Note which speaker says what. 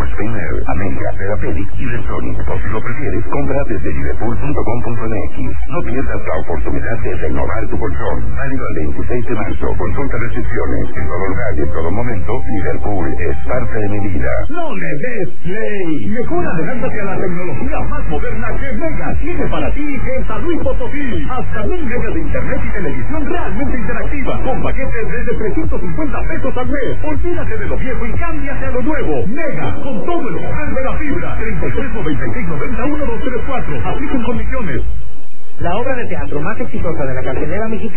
Speaker 1: Sportspaner, América, Therapeutic y Retronic. O si lo prefieres, compra desde liverpool.com.mx. No pierdas la oportunidad de renovar tu colchón. Válido el 26 de marzo. Consulta restricciones. En todo lugar y en todo momento, Liverpool es parte de mi vida.
Speaker 2: No le des play. Mejor adelántate a la tecnología más moderna que Mega tiene para ti en San Luis Potosí. Hasta 1000 megas de internet y televisión realmente interactiva. Con paquetes desde 350 pesos al mes. Olvídate de lo viejo y cámbiate a lo nuevo. Mega, con todo el poder de la fibra. 3396901234. Aplican condiciones.
Speaker 3: La obra de teatro más exitosa de la cartelera mexicana